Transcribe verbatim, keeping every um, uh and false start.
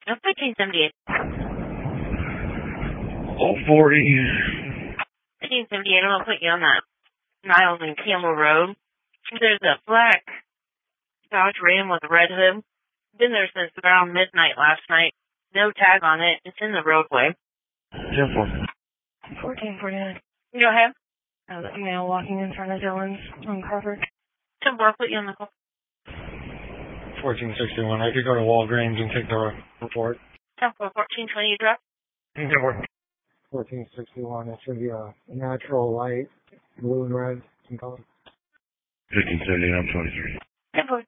fifteen seventy-eight. Oh, forty. fifteen seventy-eight, I'm going to put you on that Niles and Camel Road. There's a black Dodge Ram with a red hood. Been there since around midnight last night. No tag on it. It's in the roadway. ten four. fourteen forty-nine. Go ahead. Uh, the male walking in front of Dylan's on Crawford. ten four, put you on the call. fourteen sixty-one. I could go to Walgreens and take the report. ten four, fourteen twenty, you drop? ten four. fourteen sixty-one. It should be a natural light, blue and red in color. fifteen seventy-eight, I'm twenty-three. ten four.